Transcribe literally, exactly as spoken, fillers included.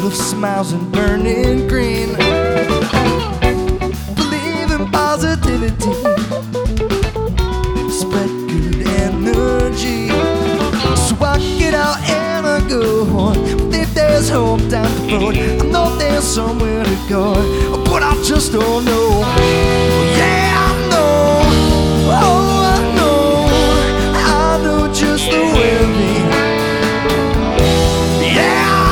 full of smiles and burning green. Believe in positivity, spread good energy. So I get out and I go on. If there's hope down the road, I know there's somewhere to go, but I just don't know. Yeah.